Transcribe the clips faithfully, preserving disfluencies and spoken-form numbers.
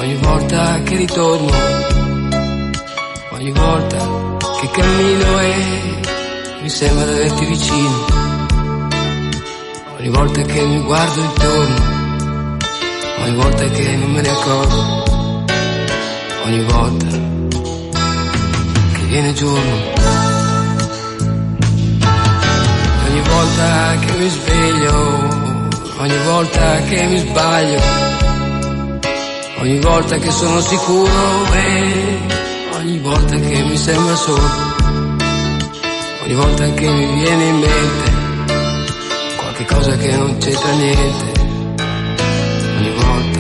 ogni volta che ritorno, ogni volta che cammino e mi sembra di averti vicino, ogni volta che mi guardo intorno, ogni volta che non me ne accorgo, ogni volta che viene giorno, ogni volta che mi sveglio, ogni volta che mi sbaglio, ogni volta che sono sicuro e ogni volta che mi sembra solo, ogni volta che mi viene in mente qualche cosa che non c'entra niente, ogni volta.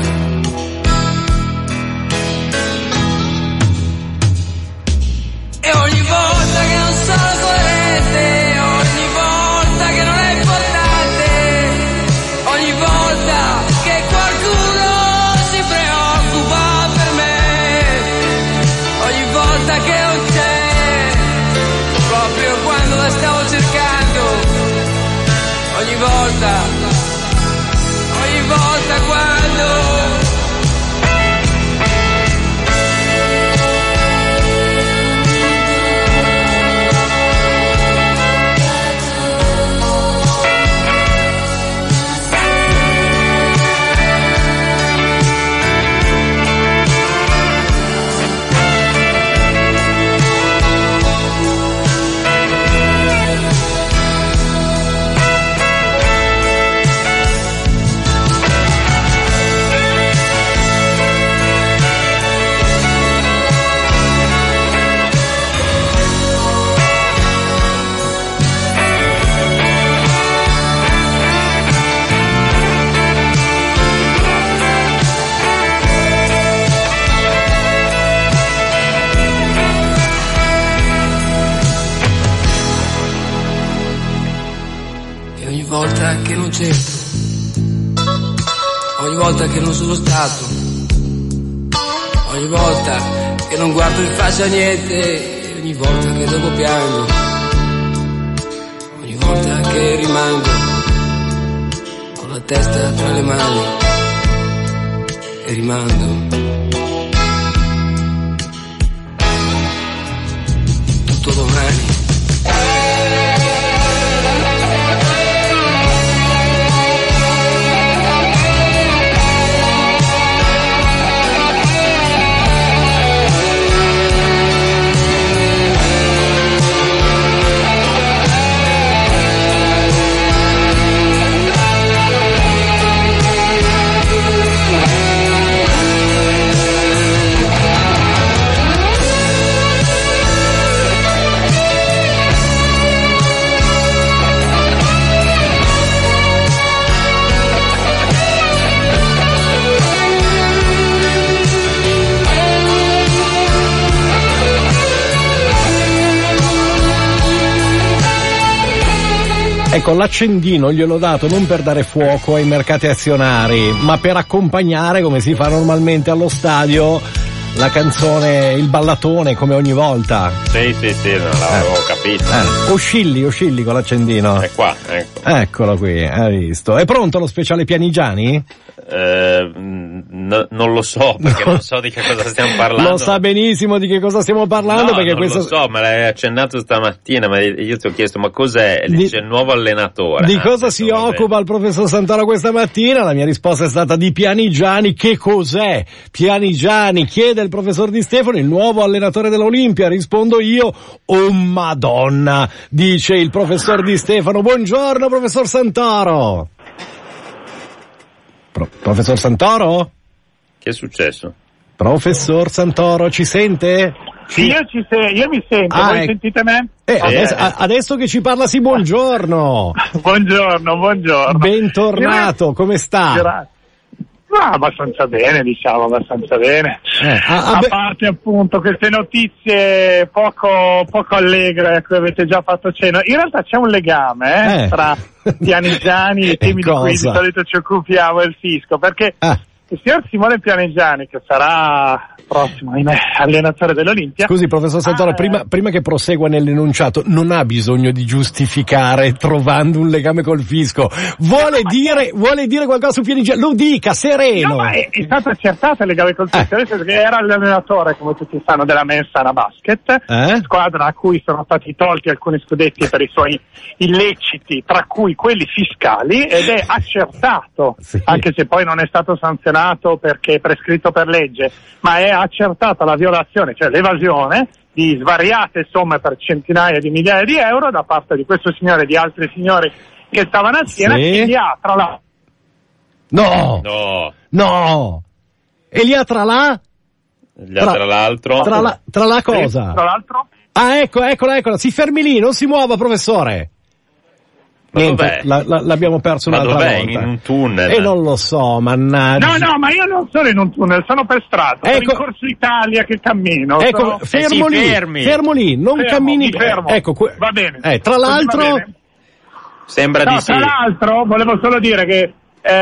E ogni volta che non sono coerente, ogni volta che non è importante, ogni volta che qualcuno si preoccupa per me, ogni volta che non c'è, proprio quando la stavo cercando, ogni volta, ogni volta quando... Ogni volta che non c'entro, ogni volta che non sono stato, ogni volta che non guardo in faccia niente, ogni volta che dopo piango, ogni volta che rimango con la testa tra le mani e rimando tutto domani. Ecco, l'accendino gliel'ho dato non per dare fuoco ai mercati azionari, ma per accompagnare, come si fa normalmente allo stadio, la canzone, il ballatone, come ogni volta. Sì, sì, sì, non l'avevo eh. capito. Eh. Oscilli, oscilli con l'accendino. È qua, ecco. Eccolo qui, hai visto. È pronto lo speciale Pianigiani? Eh, n- non lo so, perché no. non so di che cosa stiamo parlando. Lo sa benissimo di che cosa stiamo parlando, no, perché non questo... lo so, me l'hai accennato stamattina, ma io ti ho chiesto ma cos'è? Di... Dice il nuovo allenatore. Di ah, cosa si occupa il professor Santoro questa mattina? La mia risposta è stata di Pianigiani. Che cos'è? Pianigiani, chiede il professor Di Stefano, il nuovo allenatore dell'Olimpia. Rispondo io, oh madonna, dice il professor Di Stefano. Buongiorno professor Santoro. Pro- professor Santoro? Che è successo? Professor Santoro, ci sente? Sì, io, ci se- io mi sento, ah, voi ecco. sentite me? Eh, adesso, a- adesso che ci parla, sì, buongiorno. buongiorno, buongiorno. Bentornato, come sta? Grazie. No, abbastanza bene, diciamo, abbastanza bene. Eh, a, a, a be- parte appunto queste notizie poco, poco allegre a cui avete già fatto cenno. In realtà c'è un legame eh, eh. tra Pianigiani e i temi di cui di solito ci occupiamo e il fisco, perché ah. il signor Simone Pianigiani, che sarà prossimo, ahimè, allenatore dell'Olimpia. Scusi, professor Santoro, ah, prima, eh... prima che prosegua nell'enunciato, non ha bisogno di giustificare trovando un legame col fisco. Vuole no, dire, è... vuole dire qualcosa su Pianigiani? Lo dica, sereno. No, ma è, è stato accertato il legame col fisco, eh. perché era l'allenatore, come tutti sanno, della Mensana Basket, eh? squadra a cui sono stati tolti alcuni scudetti per i suoi illeciti, tra cui quelli fiscali, ed è accertato, sì. anche se poi non è stato sanzionato perché è prescritto per legge, ma è accertata la violazione, cioè l'evasione di svariate somme per centinaia di migliaia di euro da parte di questo signore e di altri signori che stavano a Siena, sì. e li ha tra la... No! No! No! E li ha tra la... Tra, tra l'altro... Tra la, tra la cosa? Sì, tra l'altro... Ah, ecco, eccola, eccola, si fermi lì, non si muova, professore. Ma Niente, la, la, l'abbiamo perso ma un'altra dov'è? volta. In un tunnel? E non lo so, mannaggia. No, no, ma io non sono in un tunnel, sono per strada, ecco, sono in Corso Italia che cammino. Ecco, sono... fermo eh sì, lì, fermi. fermo lì, non fermo, cammini. Mi fermo. Ecco, que... va bene. Eh, tra l'altro... Sembra no, di sì. Tra l'altro, volevo solo dire che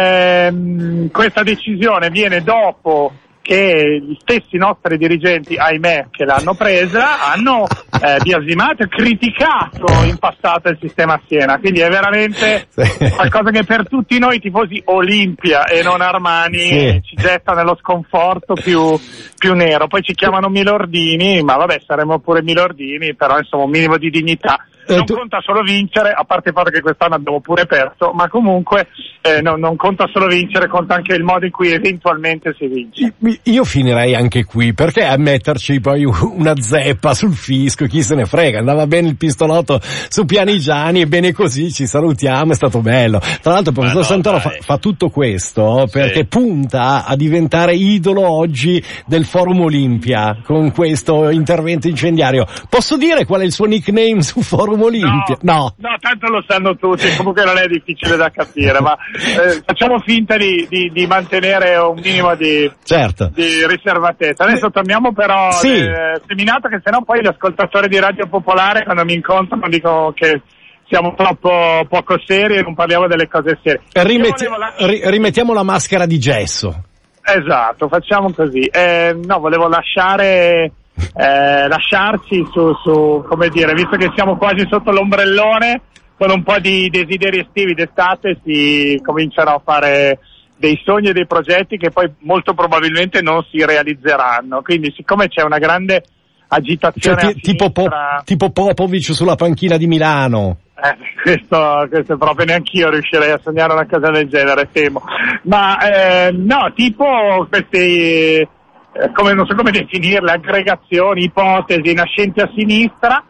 ehm, questa decisione viene dopo che gli stessi nostri dirigenti, ahimè, che l'hanno presa, hanno eh, biasimato e criticato in passato il sistema Siena, quindi è veramente sì. qualcosa che per tutti noi tifosi Olimpia e non Armani sì. ci getta nello sconforto più, più nero. Poi ci chiamano Milordini, ma vabbè, saremo pure Milordini, però insomma un minimo di dignità. Non tu... conta solo vincere, a parte il fatto che quest'anno abbiamo pure perso, ma comunque eh, no, non conta solo vincere, conta anche il modo in cui eventualmente si vince. Io finirei anche qui, perché a metterci poi una zeppa sul fisco, chi se ne frega, andava bene il pistolotto su Pianigiani e bene così, ci salutiamo, è stato bello. Tra l'altro il professor no, Santoro fa, fa tutto questo perché sì. punta a diventare idolo oggi del Forum Olimpia con questo intervento incendiario. Posso dire qual è il suo nickname su Forum Olimpia? No, no, no, tanto lo sanno tutti, comunque non è difficile da capire, ma eh, facciamo finta di, di, di mantenere un minimo di, certo. di riservatezza. Adesso torniamo però sì. al seminato, che sennò poi gli ascoltatori di Radio Popolare quando mi incontrano dicono che siamo troppo poco seri e non parliamo delle cose serie. Rimetti- la... ri- rimettiamo la maschera di gesso. Esatto, facciamo così. Eh, no, volevo lasciare... Eh, lasciarci su, su, come dire, visto che siamo quasi sotto l'ombrellone, con un po' di desideri estivi d'estate si cominciano a fare dei sogni e dei progetti che poi molto probabilmente non si realizzeranno, quindi siccome c'è una grande agitazione, cioè, ti, tipo, po- tipo Popovic sulla panchina di Milano. Eh, questo, questo proprio neanch'io riuscirei a sognare una cosa del genere, temo, ma eh, no, tipo questi Eh, come non so come definirle, aggregazioni, ipotesi nascenti a sinistra,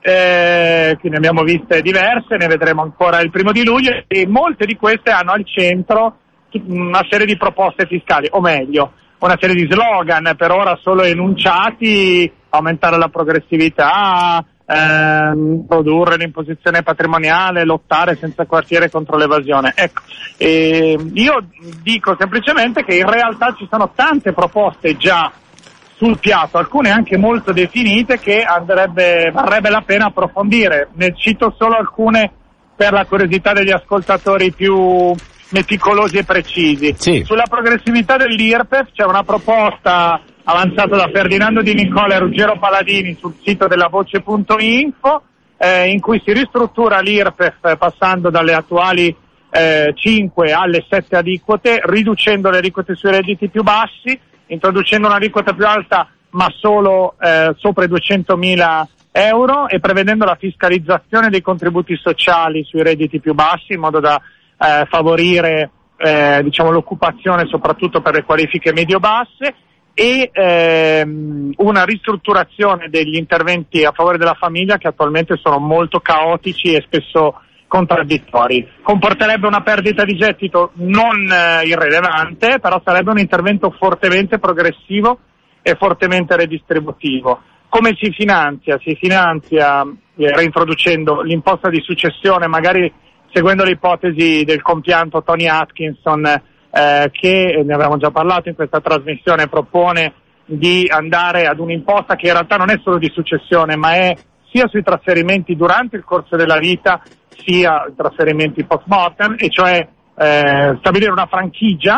eh, che ne abbiamo viste diverse, ne vedremo ancora il primo di luglio, e molte di queste hanno al centro una serie di proposte fiscali, o meglio, una serie di slogan per ora solo enunciati: aumentare la progressività, ehm, produrre l'imposizione patrimoniale, lottare senza quartiere contro l'evasione. Ecco, eh, io dico semplicemente che in realtà ci sono tante proposte già sul piatto, alcune anche molto definite, che andrebbe, varrebbe la pena approfondire. Ne cito solo alcune per la curiosità degli ascoltatori più meticolosi e precisi. Sì. Sulla progressività dell'I R P E F c'è una proposta avanzato da Ferdinando Di Nicola e Ruggero Paladini sul sito della voce punto info, eh, in cui si ristruttura l'I R P E F passando dalle attuali eh, cinque alle sette aliquote, riducendo le aliquote sui redditi più bassi, introducendo un'aliquota più alta ma solo eh, sopra i duecentomila euro, e prevedendo la fiscalizzazione dei contributi sociali sui redditi più bassi, in modo da eh, favorire eh, diciamo l'occupazione soprattutto per le qualifiche medio-basse, e ehm, una ristrutturazione degli interventi a favore della famiglia, che attualmente sono molto caotici e spesso contraddittori. Comporterebbe una perdita di gettito non eh, irrilevante, però sarebbe un intervento fortemente progressivo e fortemente redistributivo. Come si finanzia? Si finanzia eh, reintroducendo l'imposta di successione, magari seguendo l'ipotesi del compianto Tony Atkinson, eh, che ne avevamo già parlato in questa trasmissione, propone di andare ad un'imposta che in realtà non è solo di successione, ma è sia sui trasferimenti durante il corso della vita, sia i trasferimenti post mortem, e cioè eh, stabilire una franchigia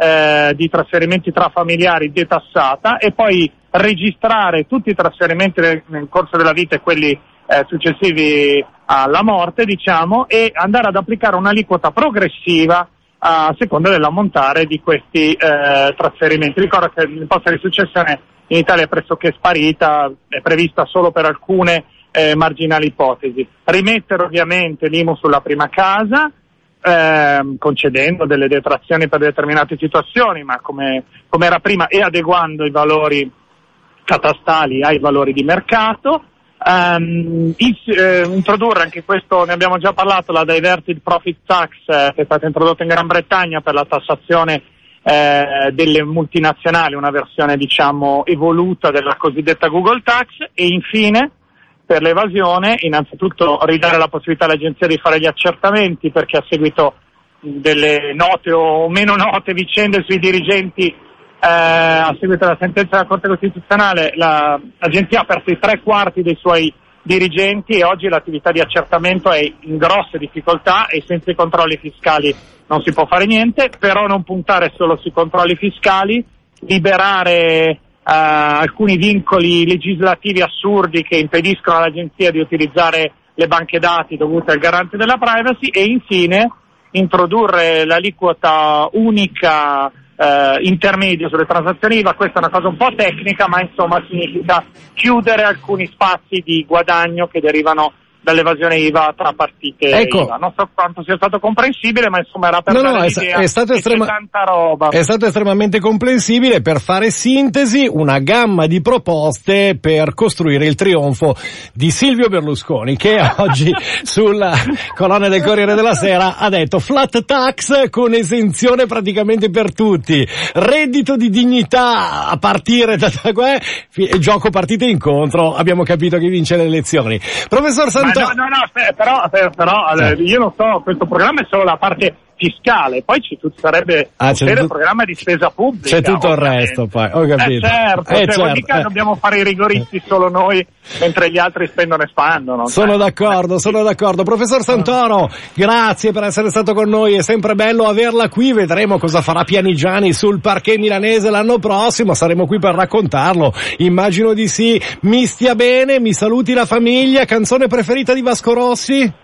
eh, di trasferimenti tra familiari detassata, e poi registrare tutti i trasferimenti nel, nel corso della vita e quelli eh, successivi alla morte, diciamo, e andare ad applicare un'aliquota progressiva a seconda dell'ammontare di questi eh, trasferimenti. Ricordo che l'imposta di successione in Italia è pressoché sparita, è prevista solo per alcune eh, marginali ipotesi. Rimettere ovviamente l'I M U sulla prima casa, eh, concedendo delle detrazioni per determinate situazioni, ma come, come era prima, e adeguando i valori catastali ai valori di mercato. Um, is, eh, introdurre, anche questo ne abbiamo già parlato, la Diverted Profit Tax eh, che è stata introdotta in Gran Bretagna per la tassazione eh, delle multinazionali, una versione diciamo evoluta della cosiddetta Google Tax. E infine, per l'evasione, innanzitutto ridare la possibilità all'agenzia di fare gli accertamenti, perché a seguito delle note o meno note vicende sui dirigenti Eh, a seguito della sentenza della Corte Costituzionale, la, l'agenzia ha perso i tre quarti dei suoi dirigenti e oggi l'attività di accertamento è in grosse difficoltà, e senza i controlli fiscali non si può fare niente. Però non puntare solo sui controlli fiscali, liberare eh, alcuni vincoli legislativi assurdi che impediscono all'agenzia di utilizzare le banche dati dovute al garante della privacy, e infine introdurre l'aliquota unica Uh, intermedio sulle transazioni I V A. Questa è una cosa un po' tecnica, ma insomma significa chiudere alcuni spazi di guadagno che derivano dall'evasione I V A tra partite ecco. I V A. Non so quanto sia stato comprensibile, ma insomma era per no, dare no, l'idea è, è stato che estrema... c'è tanta roba. È stato estremamente comprensibile. Per fare sintesi, una gamma di proposte per costruire il trionfo di Silvio Berlusconi, che oggi sulla colonna del Corriere della Sera ha detto flat tax con esenzione praticamente per tutti, reddito di dignità a partire da qua, gioco partite incontro, abbiamo capito chi vince le elezioni. Professor Santoro. No, no, no, però, però Sì. io non so, questo programma è solo la parte fiscale, poi ci sarebbe ah, un vero tu... programma di spesa pubblica. C'è tutto ovviamente. Il resto poi, ho capito. Eh certo, eh, cioè, certo. vuol dire che eh. dobbiamo fare i rigoristi solo noi, mentre gli altri spendono e spandono. Sono cioè. d'accordo, sono d'accordo. Professor Santoro, grazie per essere stato con noi, è sempre bello averla qui, vedremo cosa farà Pianigiani sul parquet milanese l'anno prossimo, saremo qui per raccontarlo, immagino di sì. Mi stia bene, mi saluti la famiglia, canzone preferita di Vasco Rossi?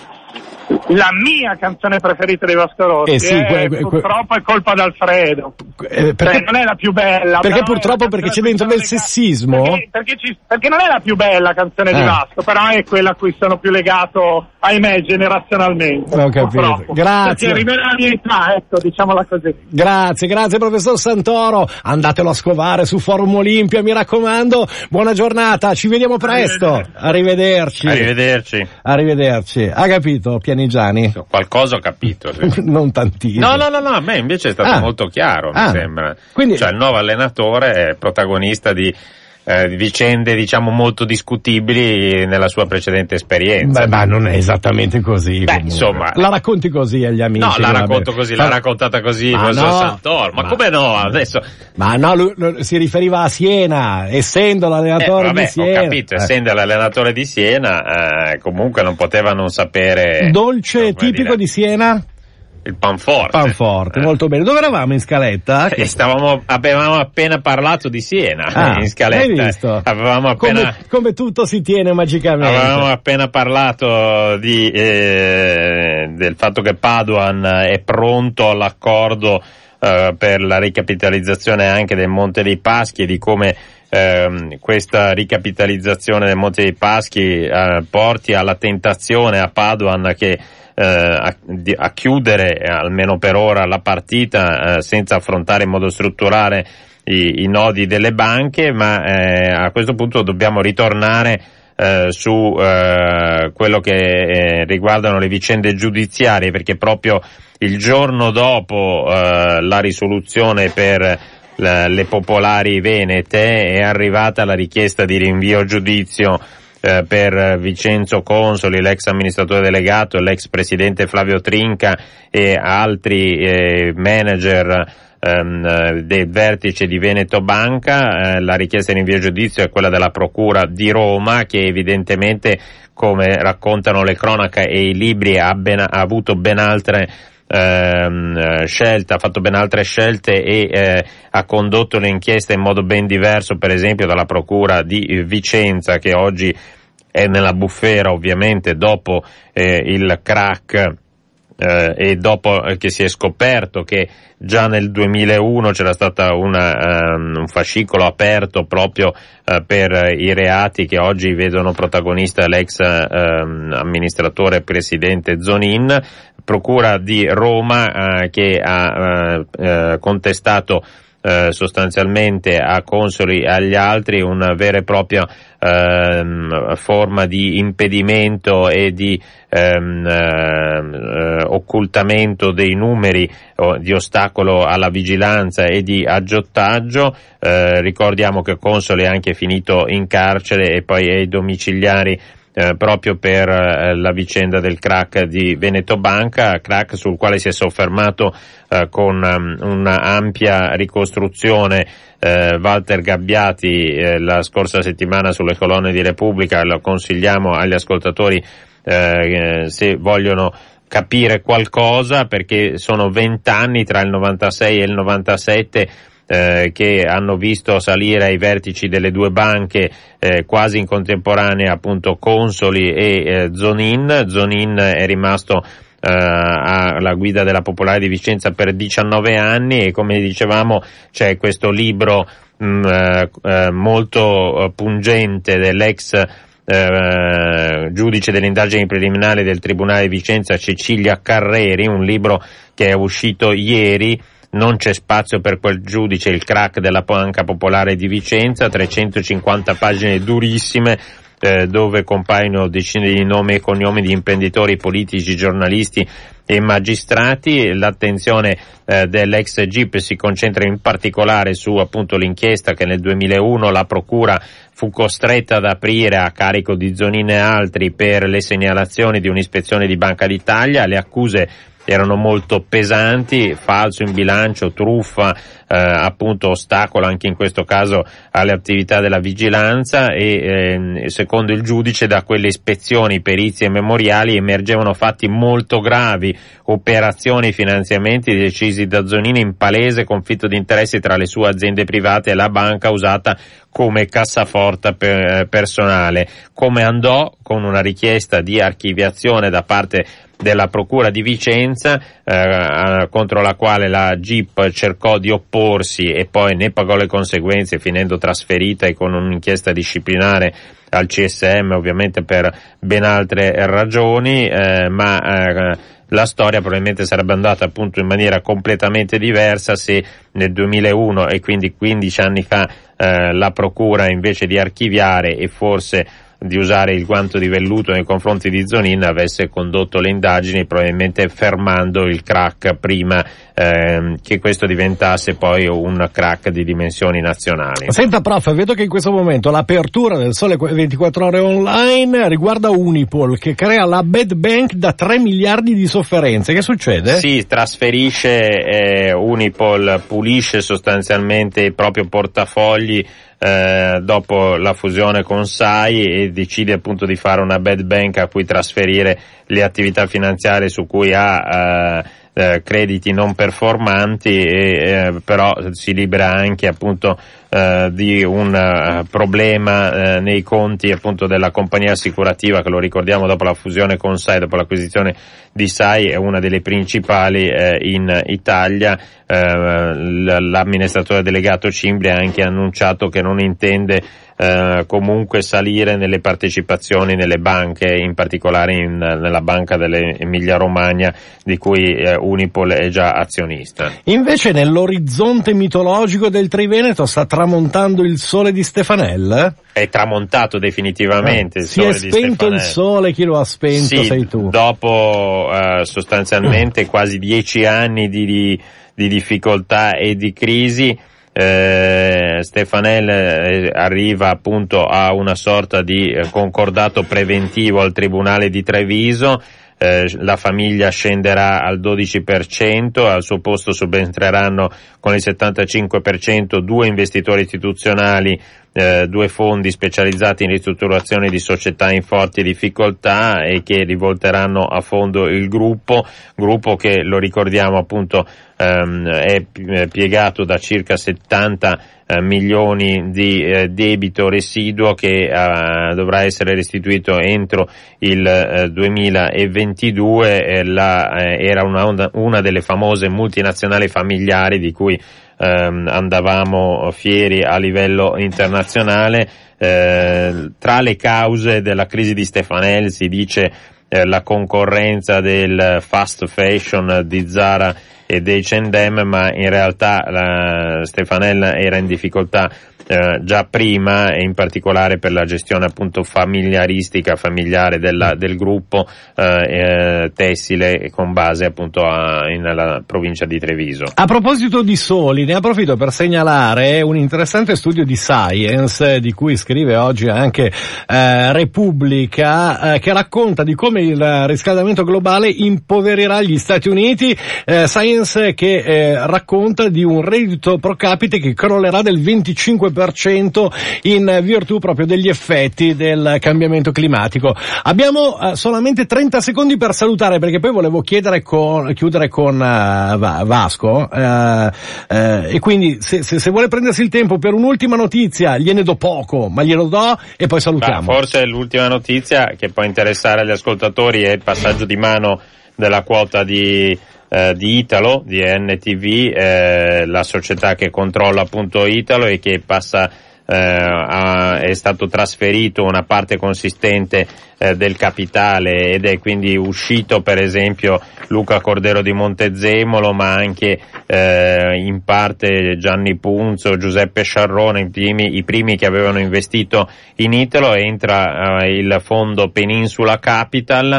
La mia canzone preferita di Vasco Rossi eh sì, è, que- que- purtroppo è colpa d'Alfredo. Eh, perché, cioè, non è la più bella. perché però purtroppo perché c'è dentro del sessismo? Perché, perché, ci, perché non è la più bella canzone eh. di Vasco, però è quella a cui sono più legato, ahimè, generazionalmente. Ho capito. Purtroppo. Grazie. Perché rivela la mia età, ecco, diciamola così. Grazie, grazie professor Santoro. Andatelo a scovare su Forum Olimpia, mi raccomando. Buona giornata, ci vediamo presto. Arrivederci. Arrivederci. Arrivederci. Ha capito, Pianigiani? Qualcosa ho capito. Sì. Non tantissimo. No, no, no, no, a me invece è stato ah. molto chiaro, ah. mi sembra. Quindi... Cioè il nuovo allenatore è protagonista di Eh, vicende diciamo molto discutibili nella sua precedente esperienza. Beh, ma non è esattamente così. Beh, insomma, la racconti così agli amici? No, la racconto vabbè. così, l'ha raccontata così il ma professor no, Santoro. Ma, ma come no? Adesso. Ma no, lui, lui si riferiva a Siena, essendo l'allenatore eh, vabbè, di Siena. Ho capito, eh. essendo l'allenatore di Siena, eh, comunque non poteva non sapere. Dolce tipico dire. di Siena? Il panforte. Panforte, eh. molto bene. Dove eravamo in scaletta? Eh, stavamo, avevamo appena parlato di Siena, ah, in scaletta. Hai visto? Avevamo appena, come, come tutto si tiene magicamente. Avevamo appena parlato di, eh, del fatto che Padoan è pronto all'accordo eh, per la ricapitalizzazione anche del Monte dei Paschi e di come eh, questa ricapitalizzazione del Monte dei Paschi eh, porti alla tentazione a Padoan che Eh, a, di, a chiudere eh, almeno per ora la partita eh, senza affrontare in modo strutturale i, i nodi delle banche, ma eh, a questo punto dobbiamo ritornare eh, su eh, quello che eh, riguardano le vicende giudiziarie, perché proprio il giorno dopo eh, la risoluzione per la, le popolari venete è arrivata la richiesta di rinvio a giudizio per Vincenzo Consoli, l'ex amministratore delegato, l'ex presidente Flavio Trinca e altri eh, manager ehm, del vertice di Veneto Banca. Eh, la richiesta di rinvio a giudizio è quella della Procura di Roma, che evidentemente, come raccontano le cronache e i libri, ha, ben, ha avuto ben altre ehm, scelte, ha fatto ben altre scelte e eh, ha condotto le inchieste in modo ben diverso, per esempio dalla Procura di Vicenza, che oggi è nella bufera ovviamente dopo eh, il crack eh, e dopo che si è scoperto che già nel duemilauno c'era stata una, um, un fascicolo aperto proprio uh, per i reati che oggi vedono protagonista l'ex uh, amministratore presidente Zonin. Procura di Roma uh, che ha uh, uh, contestato Uh, sostanzialmente a Consoli e agli altri una vera e propria uh, forma di impedimento e di um, uh, uh, occultamento dei numeri, uh, di ostacolo alla vigilanza e di aggiottaggio. Uh, ricordiamo che Consoli è anche finito in carcere e poi ai domiciliari Eh, proprio per eh, la vicenda del crack di Veneto Banca, crack sul quale si è soffermato eh, con um, una ampia ricostruzione eh, Walter Gabbiati eh, la scorsa settimana sulle colonne di Repubblica. Lo consigliamo agli ascoltatori eh, se vogliono capire qualcosa, perché sono vent'anni tra il novantasei e il novantasette Eh, che hanno visto salire ai vertici delle due banche eh, quasi in contemporanea appunto Consoli e eh, Zonin. Zonin è rimasto eh, alla guida della Popolare di Vicenza per diciannove anni e, come dicevamo, c'è questo libro mh, eh, molto pungente dell'ex eh, giudice delle indagini preliminari del Tribunale di Vicenza Cecilia Carreri, un libro che è uscito ieri. Non c'è spazio per quel giudice, il crack della Banca Popolare di Vicenza, trecentocinquanta pagine durissime eh, dove compaiono decine di nomi e cognomi di imprenditori politici, giornalisti e magistrati. L'attenzione eh, dell'ex G I P si concentra in particolare su appunto l'inchiesta che nel duemilauno la Procura fu costretta ad aprire a carico di Zonin e altri per le segnalazioni di un'ispezione di Banca d'Italia. Le accuse erano molto pesanti: falso in bilancio, truffa, eh, appunto ostacolo anche in questo caso alle attività della vigilanza e eh, secondo il giudice da quelle ispezioni, perizie e memoriali emergevano fatti molto gravi, operazioni e finanziamenti decisi da Zonin in palese conflitto di interessi tra le sue aziende private e la banca usata come cassaforte per, personale. Come andò? Con una richiesta di archiviazione da parte della Procura di Vicenza, eh, contro la quale la G I P cercò di opporsi e poi ne pagò le conseguenze, finendo trasferita e con un'inchiesta disciplinare al C S M, ovviamente per ben altre ragioni, eh, ma eh, la storia probabilmente sarebbe andata appunto in maniera completamente diversa se nel duemilauno, e quindi quindici anni fa, eh, la Procura, invece di archiviare e forse di usare il guanto di velluto nei confronti di Zonin, avesse condotto le indagini, probabilmente fermando il crack prima ehm, che questo diventasse poi un crack di dimensioni nazionali. Senta prof, vedo che in questo momento l'apertura del Sole ventiquattro Ore online riguarda Unipol, che crea la bad bank da tre miliardi di sofferenze. Che succede? Sì, trasferisce eh, Unipol, pulisce sostanzialmente i propri portafogli Eh, dopo la fusione con S A I e decide appunto di fare una bad bank a cui trasferire le attività finanziarie su cui ha eh, eh, crediti non performanti e eh, però si libera anche appunto eh, di un uh, problema eh, nei conti appunto della compagnia assicurativa, che lo ricordiamo dopo la fusione con S A I, dopo l'acquisizione di S A I è una delle principali eh, in Italia. Eh, l'amministratore delegato Cimbri ha anche annunciato che non intende eh, comunque salire nelle partecipazioni nelle banche, in particolare in, nella banca dell'Emilia Romagna, di cui eh, Unipol è già azionista. Invece nell'orizzonte mitologico del Triveneto sta tramontando il sole di Stefanel? È tramontato definitivamente. Eh, il si sole è di spento Stefanel. Il sole, chi lo ha spento? Sì, sei tu. Dopo eh, sostanzialmente quasi dieci anni di, di, di difficoltà e di crisi, eh, Stefanel eh, arriva appunto a una sorta di eh, concordato preventivo al Tribunale di Treviso. Eh, la famiglia scenderà al dodici per cento, al suo posto subentreranno con il settantacinque per cento due investitori istituzionali eh, due fondi specializzati in ristrutturazione di società in forti difficoltà e che rivolteranno a fondo il gruppo, gruppo che, lo ricordiamo appunto, ehm, è piegato da circa settanta eh, milioni di eh, debito residuo che eh, dovrà essere restituito entro il eh, duemilaventidue. Eh, la, eh, era una, una delle famose multinazionali familiari di cui ehm, andavamo fieri a livello internazionale. Eh, tra le cause della crisi di Stefanel si dice eh, la concorrenza del fast fashion di Zara e dei acca and emme, ma in realtà la Stefanel era in difficoltà eh, già prima, e in particolare per la gestione appunto familiaristica, familiare della, del gruppo eh, eh, tessile con base appunto a, in, nella provincia di Treviso. A proposito di soli, ne approfitto per segnalare un interessante studio di Science, di cui scrive oggi anche eh, Repubblica, eh, che racconta di come il riscaldamento globale impoverirà gli Stati Uniti. eh, Science che eh, racconta di un reddito pro capite che crollerà del venticinque per cento in virtù proprio degli effetti del cambiamento climatico. Abbiamo eh, solamente trenta secondi per salutare, perché poi volevo chiedere con, chiudere con uh, Vasco uh, uh, e quindi se, se, se vuole prendersi il tempo per un'ultima notizia, gliene do poco, ma glielo do e poi salutiamo. Bah, forse l'ultima notizia che può interessare agli ascoltatori è il passaggio di mano della quota di Eh, di Italo, di N T V, eh, la società che controlla appunto Italo e che passa eh, a, è stato trasferito una parte consistente eh, del capitale, ed è quindi uscito per esempio Luca Cordero di Montezemolo, ma anche eh, in parte Gianni Punzo, Giuseppe Sciarrone, i primi, i primi che avevano investito in Italo. Entra eh, il fondo Peninsula Capital,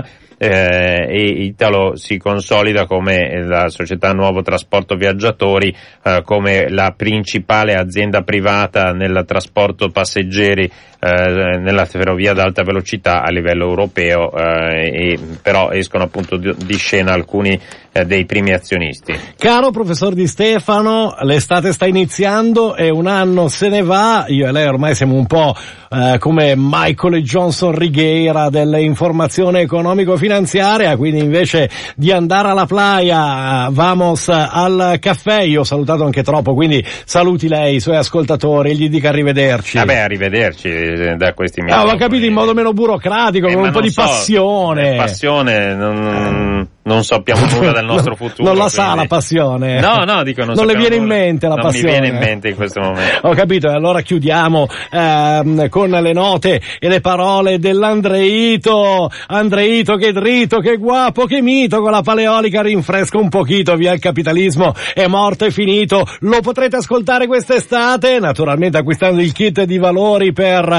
Eh, e Italo si consolida come la società Nuovo Trasporto Viaggiatori, eh, come la principale azienda privata nel trasporto passeggeri eh, nella ferrovia ad alta velocità a livello europeo, eh, e però escono appunto di, di scena alcuni eh, dei primi azionisti. Caro professor Di Stefano, l'estate sta iniziando e un anno se ne va. Io e lei ormai siamo un po' eh, come Michael e Johnson Righeira dell'informazione economico-finanziaria, quindi invece di andare alla playa vamos al caffè. Io ho salutato anche troppo, quindi saluti lei, i suoi ascoltatori, e gli dica arrivederci. Vabbè, arrivederci da questi miei. Ah, ho capito, in modo meno burocratico, eh, con un po' di so, passione. Passione, non, non sappiamo nulla del nostro futuro. Non la quindi... sa la passione. No, no, dico non, non le viene nulla. in mente la non passione. Non mi viene in mente in questo momento. Ho capito, e allora chiudiamo ehm, con le note e le parole dell'Andreito. Andreito, che dritto, che guapo, che mito, con la paleolica rinfresca un pochito, via il capitalismo, è morto e finito. Lo potrete ascoltare quest'estate, naturalmente acquistando il kit di valori per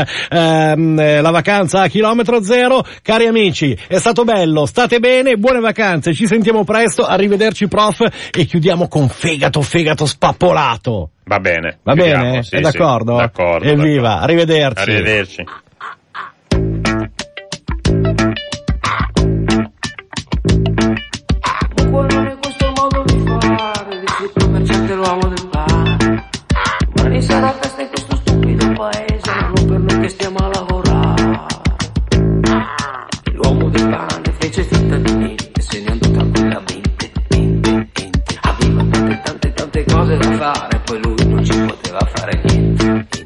ehm, la vacanza a chilometro zero. Cari amici, è stato bello, state bene, buone vacanze, ci sentiamo presto, arrivederci prof, e chiudiamo con fegato, fegato spappolato. Va bene. Va chiudiamo, bene? Sì, è d'accordo? Sì, d'accordo. Evviva, d'accordo. arrivederci. Arrivederci. Non è questo il modo di fare, di tutto per cento l'uomo del pane. Domani sarà festa in questo stupido paese, ma non per noi che stiamo a lavorare. L'uomo del pane fece finta di niente, se ne andò tranquillamente, mente, mente. Aveva tante tante tante cose da fare, poi lui non ci poteva fare niente, niente.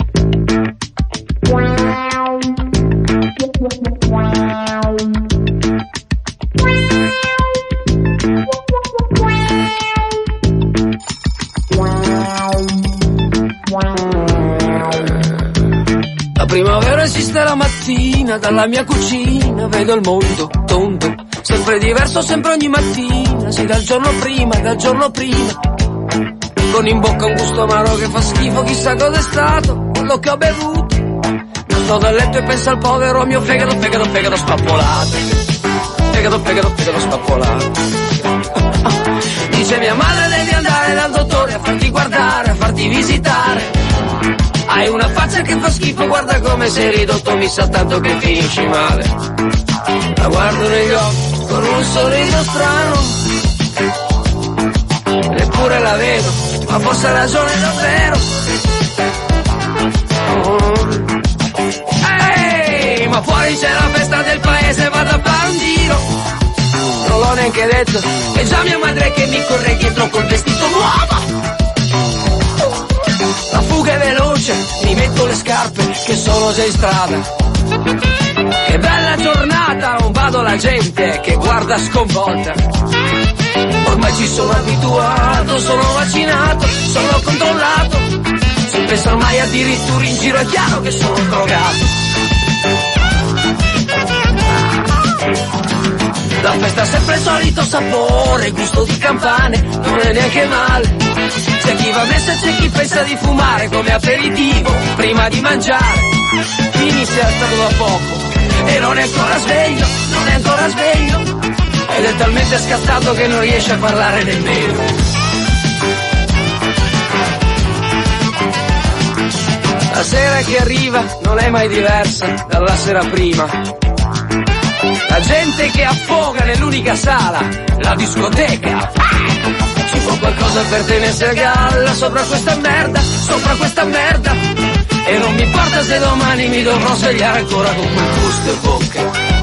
La primavera esiste la mattina, dalla mia cucina vedo il mondo tondo, sempre diverso, sempre ogni mattina, sì, dal giorno prima, dal giorno prima, con in bocca un gusto amaro che fa schifo, chissà cosa è stato quello che ho bevuto. Mi sto dal letto e penso al povero mio fegato, fegato, fegato spappolato, fegato, fegato, fegato spappolato. Dice mia madre devi andare dal dottore a farti guardare, a farti visitare. Hai una faccia che fa schifo, guarda come sei ridotto, mi sa tanto che finisci male. La guardo negli occhi con un sorriso strano, eppure la vedo, ma forse ha ragione davvero. letto e già mia madre che mi corre dietro col vestito nuovo. La fuga è veloce, mi metto le scarpe che sono già in strada. Che bella giornata, non vado la gente che guarda sconvolta. Ormai ci sono abituato, sono vaccinato, sono controllato. Si pensa ormai addirittura in giro, è chiaro che sono drogato. La festa ha sempre il solito sapore, gusto di campane, non è neanche male. C'è chi va messa e c'è chi pensa di fumare come aperitivo prima di mangiare. Fini si è alzato da poco e non è ancora sveglio, non è ancora sveglio, ed è talmente scazzato che non riesce a parlare nemmeno. La sera che arriva non è mai diversa dalla sera prima. La gente che affoga nell'unica sala, la discoteca. Ci vuole qualcosa per tenersi a galla sopra questa merda, sopra questa merda. E non mi importa se domani mi dovrò svegliare ancora con quel gusto in bocca.